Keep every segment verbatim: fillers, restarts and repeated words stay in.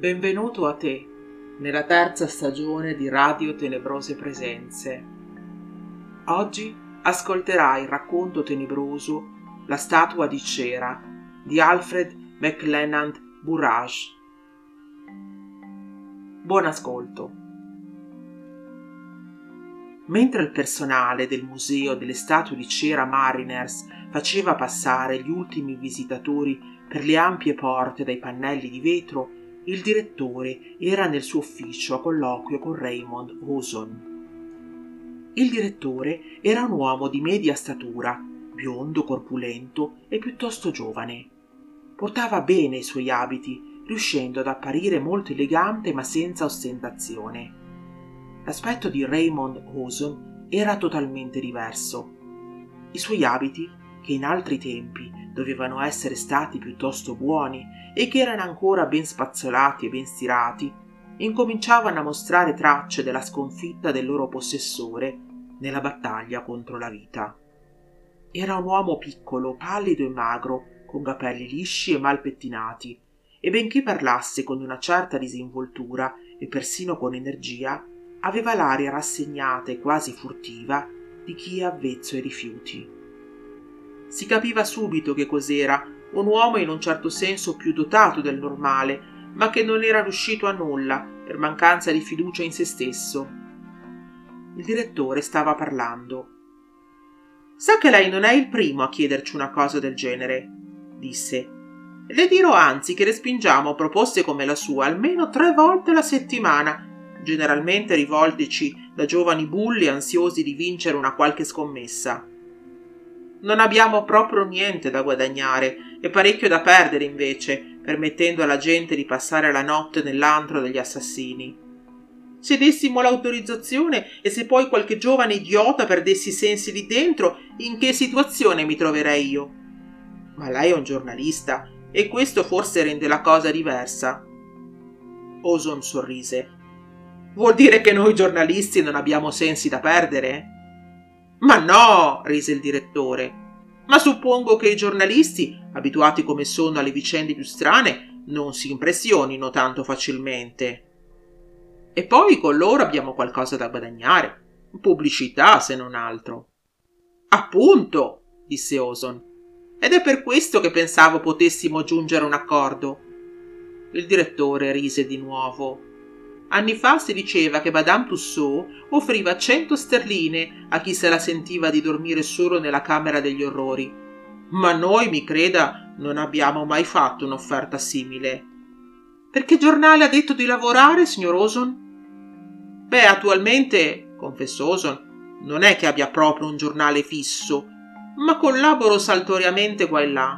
Benvenuto a te, nella terza stagione di Radio Tenebrose Presenze. Oggi ascolterai il racconto tenebroso La statua di cera di Alfred McLennand Burrage. Buon ascolto. Mentre il personale del Museo delle Statue di Cera Mariners faceva passare gli ultimi visitatori per le ampie porte dai pannelli di vetro, il direttore era nel suo ufficio a colloquio con Raymond Ozone. Il direttore era un uomo di media statura, biondo, corpulento e piuttosto giovane. Portava bene i suoi abiti, riuscendo ad apparire molto elegante ma senza ostentazione. L'aspetto di Raymond Ozone era totalmente diverso. I suoi abiti, che in altri tempi dovevano essere stati piuttosto buoni e che erano ancora ben spazzolati e ben stirati, incominciavano a mostrare tracce della sconfitta del loro possessore nella battaglia contro la vita. Era un uomo piccolo, pallido e magro, con capelli lisci e mal pettinati, e benché parlasse con una certa disinvoltura e persino con energia, aveva l'aria rassegnata e quasi furtiva di chi è avvezzo ai rifiuti. Si capiva subito che cos'era, un uomo in un certo senso più dotato del normale, ma che non era riuscito a nulla per mancanza di fiducia in se stesso. Il direttore stava parlando. «Sa che lei non è il primo a chiederci una cosa del genere», disse. «Le dirò anzi che respingiamo proposte come la sua almeno tre volte alla settimana, generalmente rivolteci da giovani bulli ansiosi di vincere una qualche scommessa. Non abbiamo proprio niente da guadagnare e parecchio da perdere invece, permettendo alla gente di passare la notte nell'antro degli assassini. Se dessimo l'autorizzazione e se poi qualche giovane idiota perdesse i sensi lì dentro, in che situazione mi troverei io? Ma lei è un giornalista e questo forse rende la cosa diversa». Ozone sorrise. «Vuol dire che noi giornalisti non abbiamo sensi da perdere?» «Ma no», rise il direttore, «ma suppongo che i giornalisti, abituati come sono alle vicende più strane, non si impressionino tanto facilmente. E poi con loro abbiamo qualcosa da guadagnare, pubblicità se non altro». «Appunto», disse Ozone, «ed è per questo che pensavo potessimo giungere a un accordo». Il direttore rise di nuovo. Anni fa si diceva che Madame Tussaud offriva cento sterline a chi se la sentiva di dormire solo nella camera degli orrori, ma noi, mi creda, non abbiamo mai fatto un'offerta simile. «Per che giornale ha detto di lavorare, signor Ozone?» «Beh, attualmente», confessò Ozone, «non è che abbia proprio un giornale fisso, ma collaboro saltuariamente qua e là.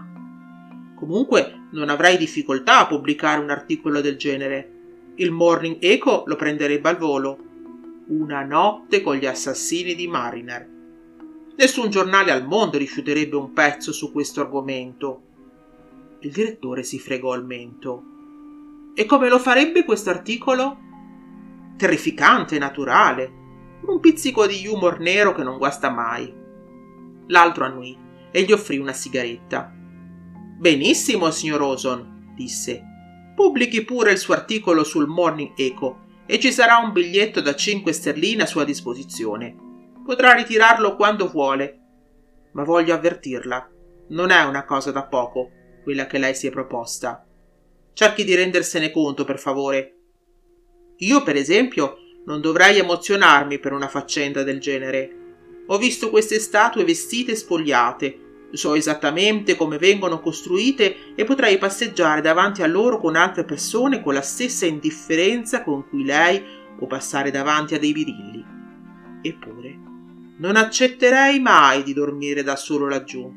Comunque non avrei difficoltà a pubblicare un articolo del genere. Il Morning Echo lo prenderebbe al volo. Una notte con gli assassini di Mariner. Nessun giornale al mondo rifiuterebbe un pezzo su questo argomento». Il direttore si fregò il mento. «E come lo farebbe questo articolo?» «Terrificante, naturale. Un pizzico di humor nero che non guasta mai». L'altro annui e gli offrì una sigaretta. «Benissimo, signor Ozone», disse. «Pubblichi pure il suo articolo sul Morning Echo e ci sarà un biglietto da cinque sterline a sua disposizione. Potrà ritirarlo quando vuole. Ma voglio avvertirla, non è una cosa da poco quella che lei si è proposta. Cerchi di rendersene conto, per favore. Io, per esempio, non dovrei emozionarmi per una faccenda del genere. Ho visto queste statue vestite e spogliate. So esattamente come vengono costruite e potrei passeggiare davanti a loro con altre persone con la stessa indifferenza con cui lei può passare davanti a dei birilli. Eppure non accetterei mai di dormire da solo laggiù».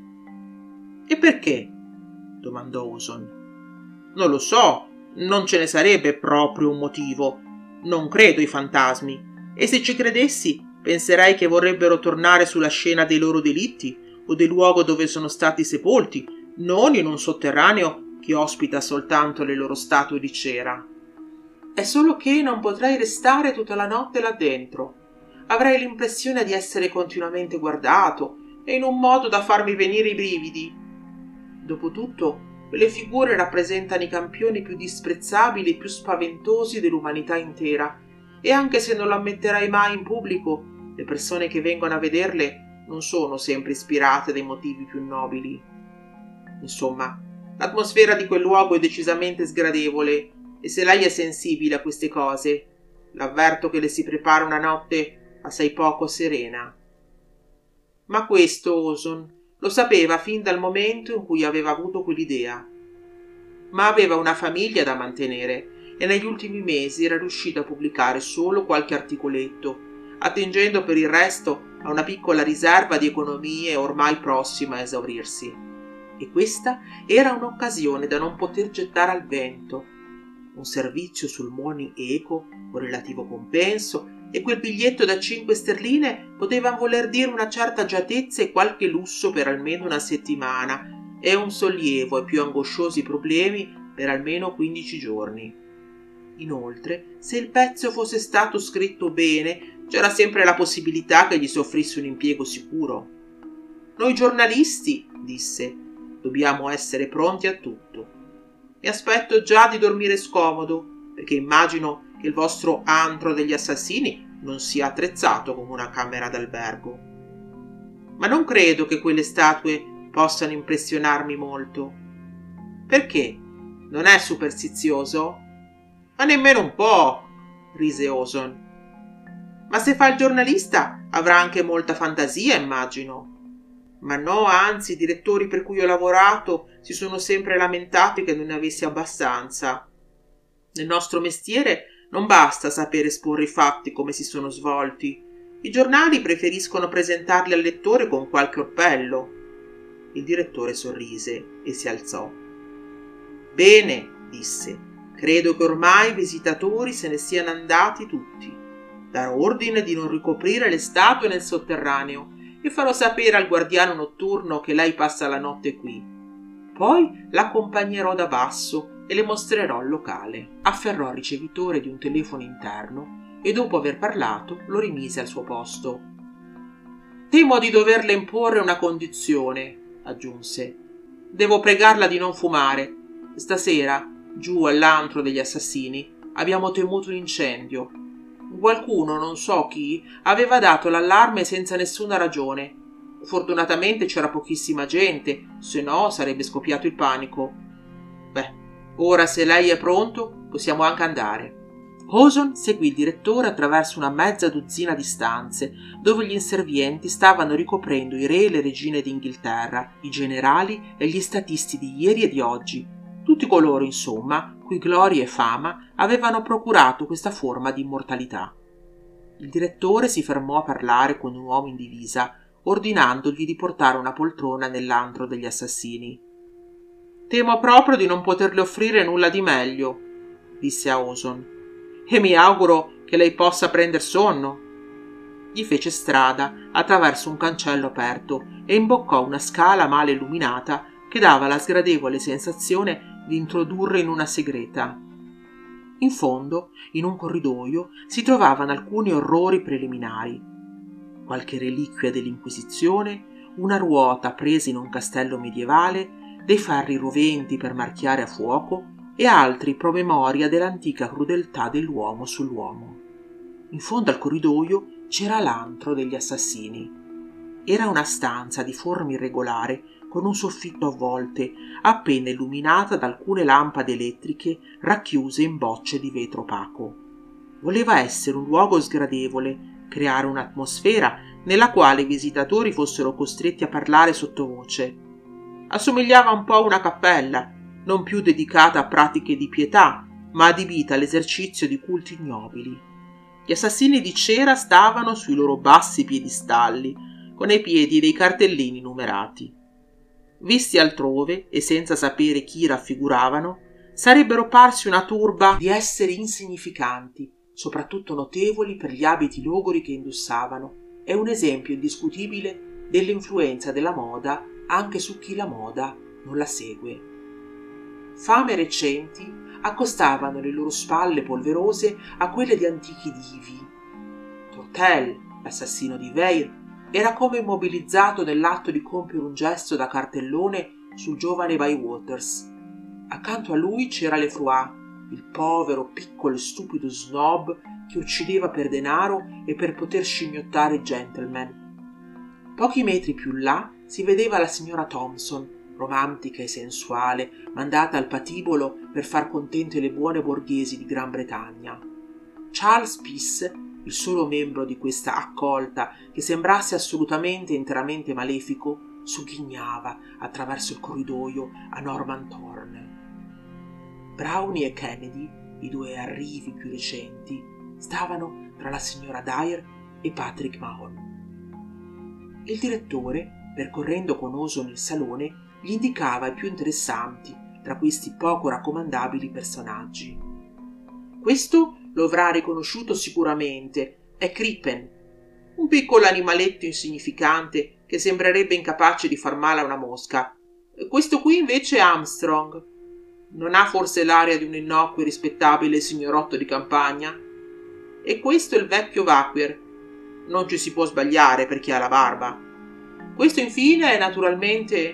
«E perché?» domandò Ozone. «Non lo so, non ce ne sarebbe proprio un motivo. Non credo ai fantasmi, e se ci credessi penserei che vorrebbero tornare sulla scena dei loro delitti o del luogo dove sono stati sepolti, non in un sotterraneo che ospita soltanto le loro statue di cera. È solo che non potrei restare tutta la notte là dentro. Avrei l'impressione di essere continuamente guardato e in un modo da farmi venire i brividi. Dopotutto quelle figure rappresentano i campioni più disprezzabili e più spaventosi dell'umanità intera, e anche se non lo ammetterai mai in pubblico, le persone che vengono a vederle non sono sempre ispirate dai motivi più nobili. Insomma, l'atmosfera di quel luogo è decisamente sgradevole, e se lei è sensibile a queste cose, l'avverto che le si prepara una notte assai poco serena. Ma questo Ozone lo sapeva fin dal momento in cui aveva avuto quell'idea. Ma aveva una famiglia da mantenere e negli ultimi mesi era riuscito a pubblicare solo qualche articoletto, attingendo per il resto a una piccola riserva di economie ormai prossima a esaurirsi. E questa era un'occasione da non poter gettare al vento. Un servizio sul Money Eco con relativo compenso e quel biglietto da cinque sterline poteva voler dire una certa agiatezza e qualche lusso per almeno una settimana e un sollievo ai più angosciosi problemi per almeno quindici giorni. Inoltre, se il pezzo fosse stato scritto bene, c'era sempre la possibilità che gli si offrisse un impiego sicuro. Noi giornalisti, disse, dobbiamo essere pronti a tutto. E aspetto già di dormire scomodo, perché immagino che il vostro antro degli assassini non sia attrezzato come una camera d'albergo. Ma non credo che quelle statue possano impressionarmi molto. Perché? Non è superstizioso? Ma nemmeno un po', rise Ozone. Ma se fa il giornalista avrà anche molta fantasia, immagino. Ma no, anzi, i direttori per cui ho lavorato si sono sempre lamentati che non ne avessi abbastanza. Nel nostro mestiere non basta sapere esporre i fatti come si sono svolti. I giornali preferiscono presentarli al lettore con qualche orpello. Il direttore sorrise e si alzò. Bene, disse, credo che ormai i visitatori se ne siano andati tutti. Darò ordine di non ricoprire le statue nel sotterraneo e farò sapere al guardiano notturno che lei passa la notte qui. Poi l'accompagnerò da basso e le mostrerò il locale. Afferrò il ricevitore di un telefono interno e dopo aver parlato lo rimise al suo posto. Temo di doverle imporre una condizione, aggiunse. Devo pregarla di non fumare. Stasera, giù all'antro degli assassini, abbiamo temuto un incendio. Qualcuno, non so chi, aveva dato l'allarme senza nessuna ragione. Fortunatamente c'era pochissima gente, se no sarebbe scoppiato il panico. Beh, ora se lei è pronto, possiamo anche andare. Ozone seguì il direttore attraverso una mezza dozzina di stanze, dove gli inservienti stavano ricoprendo i re e le regine d'Inghilterra, i generali e gli statisti di ieri e di oggi, tutti coloro, insomma, cui gloria e fama avevano procurato questa forma di immortalità. Il direttore si fermò a parlare con un uomo in divisa, ordinandogli di portare una poltrona nell'antro degli assassini. «Temo proprio di non poterle offrire nulla di meglio», disse a Ozone, «e mi auguro che lei possa prender sonno». Gli fece strada attraverso un cancello aperto e imboccò una scala male illuminata che dava la sgradevole sensazione di introdurre in una segreta. In fondo, in un corridoio, si trovavano alcuni orrori preliminari. Qualche reliquia dell'Inquisizione, una ruota presa in un castello medievale, dei ferri roventi per marchiare a fuoco e altri promemoria dell'antica crudeltà dell'uomo sull'uomo. In fondo al corridoio c'era l'antro degli assassini. Era una stanza di forma irregolare con un soffitto a volte, appena illuminata da alcune lampade elettriche racchiuse in bocce di vetro opaco. Voleva essere un luogo sgradevole, creare un'atmosfera nella quale i visitatori fossero costretti a parlare sottovoce. Assomigliava un po' a una cappella, non più dedicata a pratiche di pietà, ma adibita all'esercizio di culti ignobili. Gli assassini di cera stavano sui loro bassi piedistalli, con ai piedi dei cartellini numerati. Visti altrove e senza sapere chi raffiguravano, sarebbero parsi una turba di esseri insignificanti, soprattutto notevoli per gli abiti logori che indossavano. È un esempio indiscutibile dell'influenza della moda anche su chi la moda non la segue. Fame recenti accostavano le loro spalle polverose a quelle di antichi divi. Tortel, l'assassino di Veyre, era come immobilizzato nell'atto di compiere un gesto da cartellone sul giovane Bywaters, Accanto a lui c'era Lefroy, il povero, piccolo e stupido snob che uccideva per denaro e per poter scimmiottare i gentleman. Pochi metri più là si vedeva la signora Thompson, romantica e sensuale, mandata al patibolo per far contente le buone borghesi di Gran Bretagna. Charles Peace, il solo membro di questa accolta che sembrasse assolutamente e interamente malefico, sogghignava attraverso il corridoio a Norman Thorne. Brownie e Kennedy, i due arrivi più recenti, stavano tra la signora Dyer e Patrick Mahon. Il direttore, percorrendo con Ozone il salone, gli indicava i più interessanti tra questi poco raccomandabili personaggi. Questo lo avrà riconosciuto sicuramente, è Crippen, un piccolo animaletto insignificante che sembrerebbe incapace di far male a una mosca. Questo qui invece è Armstrong. Non ha forse l'aria di un innocuo e rispettabile signorotto di campagna? E questo è il vecchio Vaquier. Non ci si può sbagliare per chi ha la barba. Questo infine è naturalmente...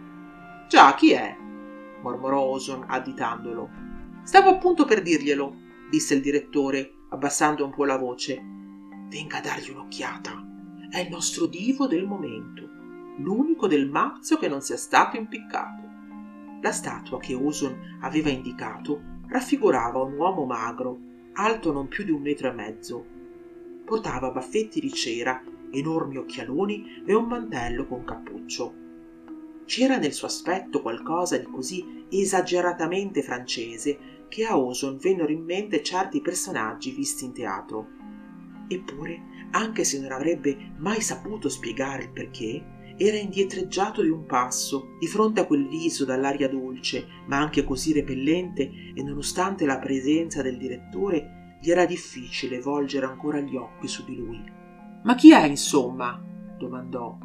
Già, chi è? Mormorò Ozone additandolo. Stavo appunto per dirglielo, disse il direttore, abbassando un po' la voce. Venga a dargli un'occhiata. È il nostro divo del momento, l'unico del mazzo che non sia stato impiccato. La statua che Ozone aveva indicato raffigurava un uomo magro, alto non più di un metro e mezzo. Portava baffetti di cera, enormi occhialoni e un mantello con cappuccio. C'era nel suo aspetto qualcosa di così esageratamente francese che a Ozone vennero in mente certi personaggi visti in teatro. Eppure, anche se non avrebbe mai saputo spiegare il perché, era indietreggiato di un passo di fronte a quel viso dall'aria dolce, ma anche così repellente, e nonostante la presenza del direttore gli era difficile volgere ancora gli occhi su di lui. «Ma chi è, insomma?» domandò.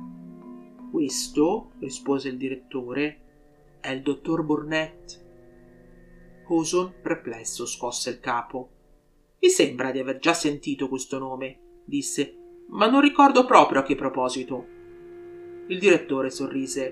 «Questo», rispose il direttore, «è il dottor Burnett». Ozone, perplesso, scosse il capo. «Mi sembra di aver già sentito questo nome», disse, «ma non ricordo proprio a che proposito». Il direttore sorrise.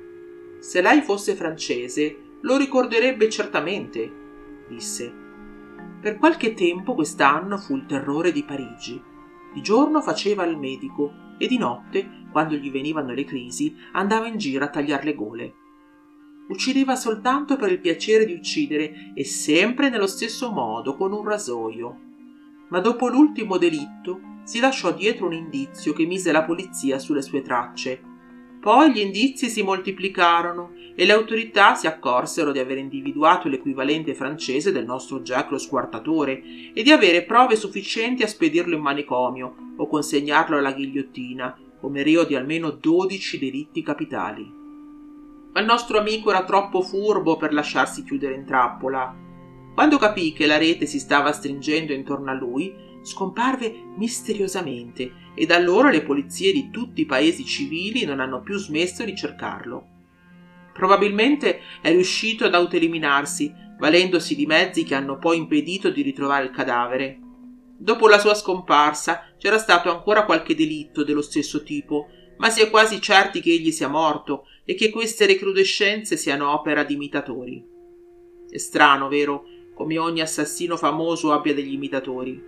«Se lei fosse francese, lo ricorderebbe certamente», disse. «Per qualche tempo quest'anno fu il terrore di Parigi. Di giorno faceva il medico e di notte, quando gli venivano le crisi, andava in giro a tagliar le gole. Uccideva soltanto per il piacere di uccidere e sempre nello stesso modo, con un rasoio. Ma dopo l'ultimo delitto si lasciò dietro un indizio che mise la polizia sulle sue tracce. Poi gli indizi si moltiplicarono e le autorità si accorsero di aver individuato l'equivalente francese del nostro Jack lo squartatore e di avere prove sufficienti a spedirlo in manicomio o consegnarlo alla ghigliottina, come reo di almeno dodici delitti capitali. Ma il nostro amico era troppo furbo per lasciarsi chiudere in trappola. Quando capì che la rete si stava stringendo intorno a lui, scomparve misteriosamente e da allora le polizie di tutti i paesi civili non hanno più smesso di cercarlo. Probabilmente è riuscito ad autoeliminarsi, valendosi di mezzi che hanno poi impedito di ritrovare il cadavere. Dopo la sua scomparsa c'era stato ancora qualche delitto dello stesso tipo, ma si è quasi certi che egli sia morto e che queste recrudescenze siano opera di imitatori. È strano, vero, come ogni assassino famoso abbia degli imitatori.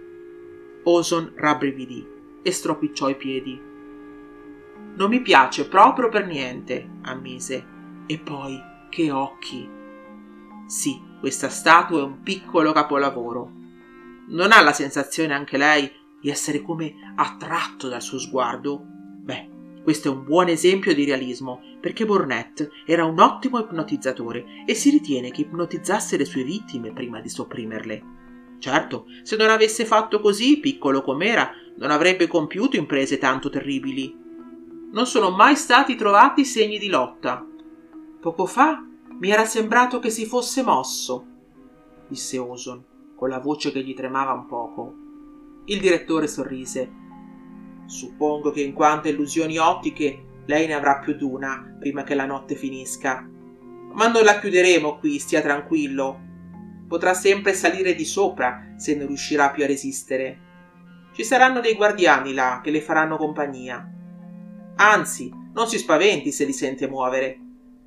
Ozone rabbrividì e stropicciò i piedi. «Non mi piace proprio per niente», ammise. «E poi, che occhi!» «Sì, questa statua è un piccolo capolavoro. Non ha la sensazione anche lei di essere come attratto dal suo sguardo? Beh, questo è un buon esempio di realismo, perché Burnett era un ottimo ipnotizzatore e si ritiene che ipnotizzasse le sue vittime prima di sopprimerle. Certo, se non avesse fatto così, piccolo com'era, non avrebbe compiuto imprese tanto terribili. Non sono mai stati trovati segni di lotta. Poco fa mi era sembrato che si fosse mosso», disse Ozone, con la voce che gli tremava un poco. Il direttore sorrise. «Suppongo che in quanto a illusioni ottiche lei ne avrà più d'una prima che la notte finisca. Ma non la chiuderemo qui, stia tranquillo. Potrà sempre salire di sopra se non riuscirà più a resistere. Ci saranno dei guardiani là che le faranno compagnia. Anzi, non si spaventi se li sente muovere.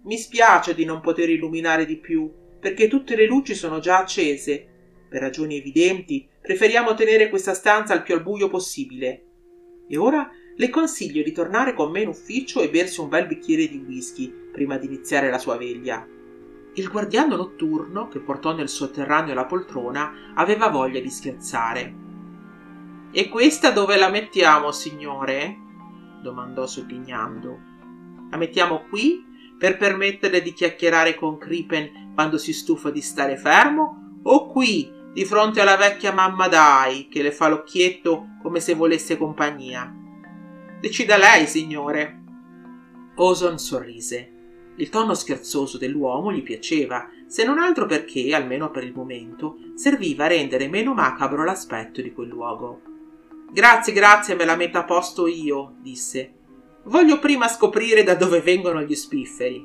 Mi spiace di non poter illuminare di più, perché tutte le luci sono già accese. Per ragioni evidenti, preferiamo tenere questa stanza al più al buio possibile. E ora le consiglio di tornare con me in ufficio e bersi un bel bicchiere di whisky prima di iniziare la sua veglia. Il guardiano notturno, che portò nel sotterraneo la poltrona, aveva voglia di scherzare. «E questa dove la mettiamo, signore?» domandò sogghignando. «La mettiamo qui per permetterle di chiacchierare con Crippen quando si stufa di stare fermo, o qui di fronte alla vecchia mamma Dai che le fa l'occhietto come se volesse compagnia? Decida lei, signore». Ozone sorrise. Il tono scherzoso dell'uomo gli piaceva, se non altro perché, almeno per il momento, serviva a rendere meno macabro l'aspetto di quel luogo. «Grazie, grazie, me la metto a posto io», disse. «Voglio prima scoprire da dove vengono gli spifferi».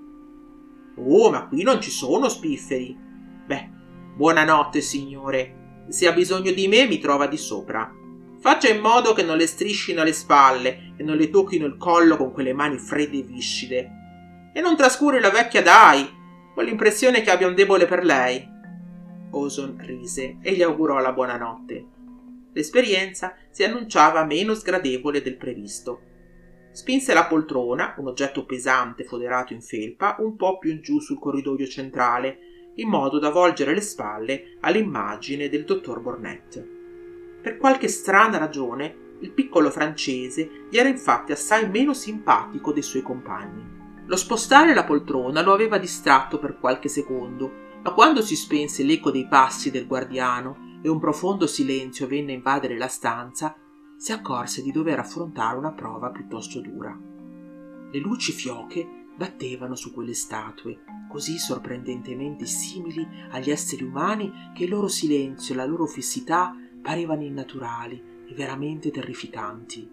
«Oh, ma qui non ci sono spifferi». «Beh, buonanotte, signore. Se ha bisogno di me, mi trova di sopra. Faccia in modo che non le striscino alle spalle e non le tocchino il collo con quelle mani fredde e viscide. E non trascuri la vecchia Dai. Ho l'impressione che abbia un debole per lei». Ozone rise e gli augurò la buonanotte. L'esperienza si annunciava meno sgradevole del previsto. Spinse la poltrona, un oggetto pesante foderato in felpa, un po' più in giù sul corridoio centrale, in modo da volgere le spalle all'immagine del dottor Burnett. Per qualche strana ragione, il piccolo francese gli era infatti assai meno simpatico dei suoi compagni. Lo spostare la poltrona lo aveva distratto per qualche secondo, ma quando si spense l'eco dei passi del guardiano e un profondo silenzio venne a invadere la stanza, si accorse di dover affrontare una prova piuttosto dura. Le luci fioche battevano su quelle statue, così sorprendentemente simili agli esseri umani che il loro silenzio e la loro fissità parevano innaturali e veramente terrificanti.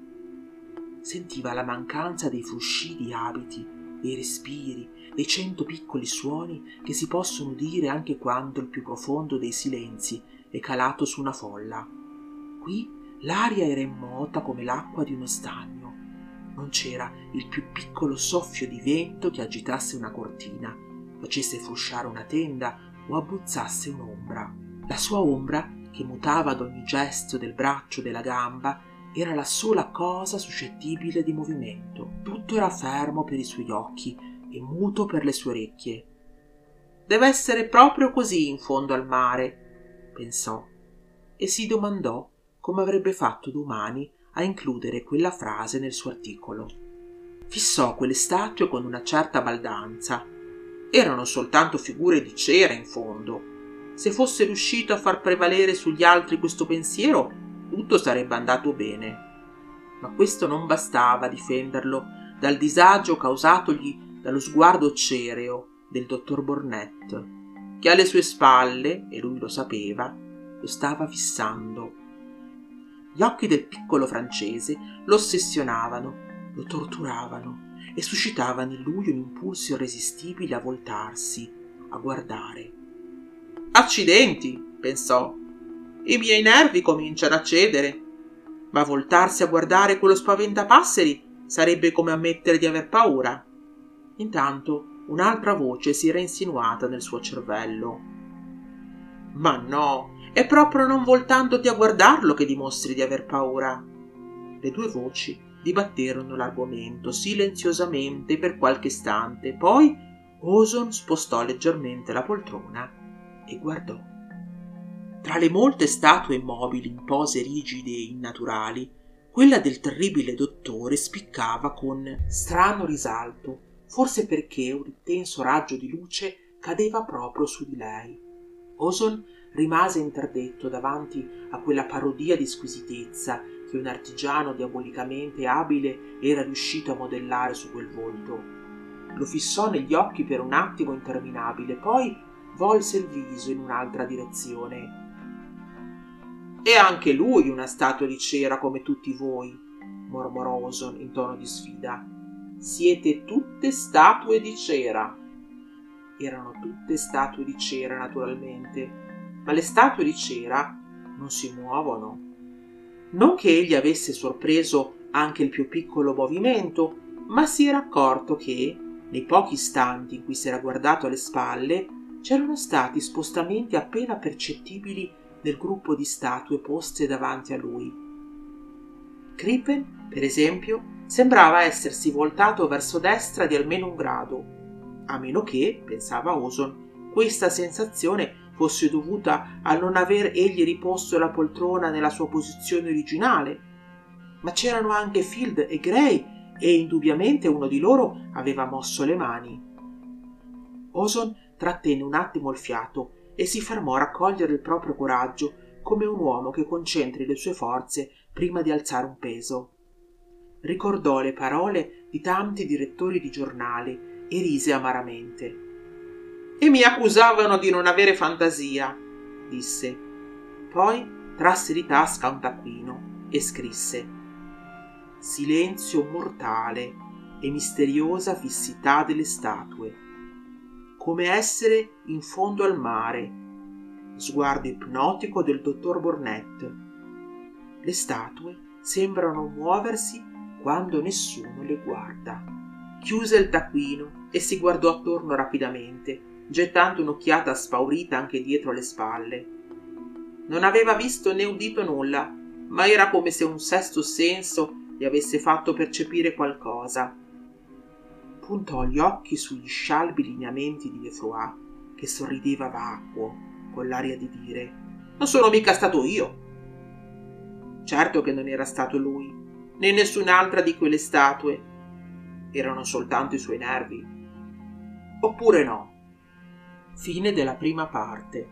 Sentiva la mancanza dei frusci di abiti, dei respiri, dei cento piccoli suoni che si possono udire anche quando il più profondo dei silenzi è calato su una folla. Qui l'aria era immota come l'acqua di uno stagno. Non c'era il più piccolo soffio di vento che agitasse una cortina, facesse frusciare una tenda o abbozzasse un'ombra. La sua ombra, che mutava ad ogni gesto del braccio o della gamba, era la sola cosa suscettibile di movimento. Tutto era fermo per i suoi occhi e muto per le sue orecchie. «Deve essere proprio così in fondo al mare», pensò, e si domandò come avrebbe fatto domani a includere quella frase nel suo articolo. Fissò quelle statue con una certa baldanza. Erano soltanto figure di cera in fondo. Se fosse riuscito a far prevalere sugli altri questo pensiero, tutto sarebbe andato bene. Ma questo non bastava a difenderlo dal disagio causatogli dallo sguardo cereo del dottor Burnett, che alle sue spalle, e lui lo sapeva, lo stava fissando. Gli occhi del piccolo francese lo ossessionavano, lo torturavano e suscitavano in lui un impulso irresistibile a voltarsi, a guardare. «Accidenti!» pensò. «I miei nervi cominciano a cedere. Ma voltarsi a guardare quello spaventapasseri sarebbe come ammettere di aver paura». Intanto un'altra voce si era insinuata nel suo cervello. «Ma no, è proprio non voltandoti a guardarlo che dimostri di aver paura». Le due voci dibatterono l'argomento silenziosamente per qualche istante, poi Ozone spostò leggermente la poltrona e guardò. Tra le molte statue immobili in pose rigide e innaturali, quella del terribile dottore spiccava con strano risalto, forse perché un intenso raggio di luce cadeva proprio su di lei. Ozone rimase interdetto davanti a quella parodia di squisitezza che un artigiano diabolicamente abile era riuscito a modellare su quel volto. Lo fissò negli occhi per un attimo interminabile, poi volse il viso in un'altra direzione. «È anche lui una statua di cera come tutti voi», mormorò Ozone in tono di sfida. «Siete tutte statue di cera». Erano tutte statue di cera, naturalmente, ma le statue di cera non si muovono. Non che egli avesse sorpreso anche il più piccolo movimento, ma si era accorto che, Nei pochi istanti in cui si era guardato alle spalle, c'erano stati spostamenti appena percettibili nel gruppo di statue poste davanti a lui. Crippen, per esempio, sembrava essersi voltato verso destra di almeno un grado, a meno che, pensava Ozone, questa sensazione fosse dovuta a non aver egli riposto la poltrona nella sua posizione originale. Ma c'erano anche Field e Gray, e indubbiamente uno di loro aveva mosso le mani. Ozone trattenne un attimo il fiato e si fermò a raccogliere il proprio coraggio come un uomo che concentri le sue forze prima di alzare un peso. Ricordò le parole di tanti direttori di giornali e rise amaramente. «E mi accusavano di non avere fantasia», disse. Poi trasse di tasca un taccuino e scrisse: «Silenzio mortale e misteriosa fissità delle statue, come essere in fondo al mare, sguardo ipnotico del dottor Burnett. Le statue sembrano muoversi quando nessuno le guarda». Chiuse il taccuino e si guardò attorno rapidamente, gettando un'occhiata spaurita anche dietro le spalle. Non aveva visto né udito nulla, ma era come se un sesto senso gli avesse fatto percepire qualcosa. Puntò gli occhi sugli scialbi lineamenti di Lefroy, che sorrideva vacuo, con l'aria di dire: «Non sono mica stato io». Certo che non era stato lui, né nessun'altra di quelle statue. Erano soltanto i suoi nervi. Oppure no. Fine della prima parte.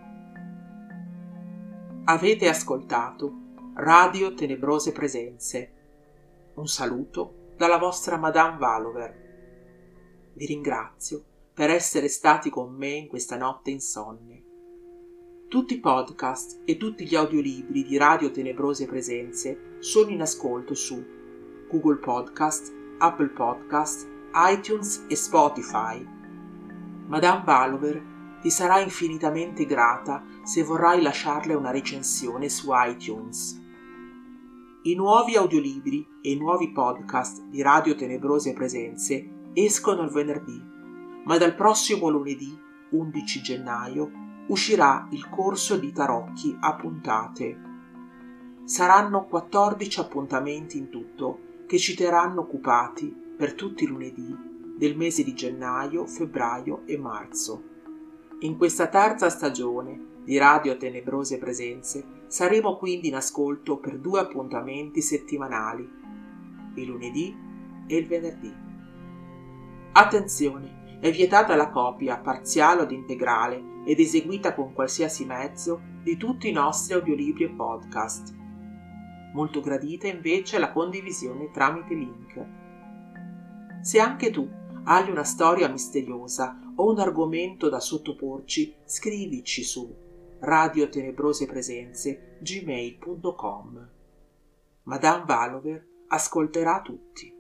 Avete ascoltato Radio Tenebrose Presenze. Un saluto dalla vostra Madame Valover. Vi ringrazio per essere stati con me in questa notte insonne. Tutti i podcast e tutti gli audiolibri di Radio Tenebrose Presenze sono in ascolto su Google Podcast, Apple Podcast, iTunes e Spotify. Madame Valover ti sarà infinitamente grata se vorrai lasciarle una recensione su iTunes. I nuovi audiolibri e i nuovi podcast di Radio Tenebrose Presenze escono il venerdì, ma dal prossimo lunedì undici gennaio uscirà il corso di tarocchi a puntate. Saranno quattordici appuntamenti in tutto che ci terranno occupati per tutti i lunedì del mese di gennaio, febbraio e marzo. In questa terza stagione di Radio Tenebrose Presenze saremo quindi in ascolto per due appuntamenti settimanali, il lunedì e il venerdì. Attenzione, è vietata la copia parziale o integrale ed eseguita con qualsiasi mezzo di tutti i nostri audiolibri e podcast. Molto gradita invece la condivisione tramite link. Se anche tu hai una storia misteriosa o un argomento da sottoporci, scrivici su radiotenebrosepresenze chiocciola gmail punto com. Madame Valover ascolterà tutti.